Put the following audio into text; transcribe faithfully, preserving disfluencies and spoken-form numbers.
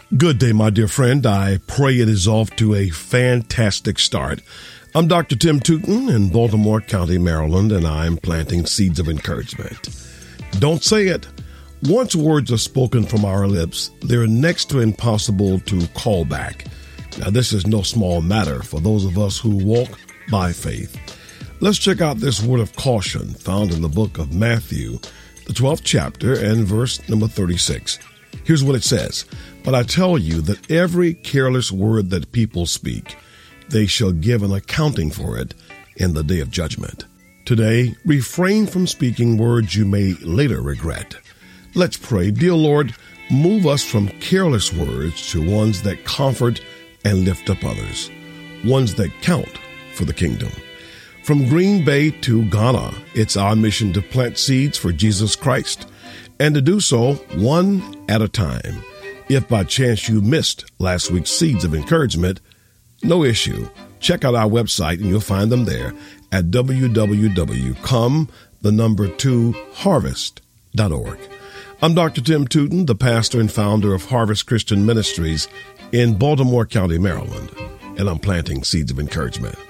Good day, my dear friend. I pray it is off to a fantastic start. I'm Doctor Tim Tootin in Baltimore County, Maryland, and I'm planting seeds of encouragement. Don't say it. Once words are spoken from our lips, they're next to impossible to call back. Now, this is no small matter for those of us who walk by faith. Let's check out this word of caution found in the book of Matthew, the twelfth chapter, and verse number thirty-six. Here's what it says. But I tell you that every careless word that people speak, they shall give an accounting for it in the day of judgment. Today, refrain from speaking words you may later regret. Let's pray. Dear Lord, move us from careless words to ones that comfort and lift up others, ones that count for the kingdom. From Green Bay to Ghana, it's our mission to plant seeds for Jesus Christ, and to do so one at a time. If by chance you missed last week's Seeds of Encouragement, no issue. Check out our website and you'll find them there at w w w dot come the number two harvest dot org. I'm Doctor Tim Tootin, the pastor and founder of Harvest Christian Ministries in Baltimore County, Maryland, and I'm planting seeds of encouragement.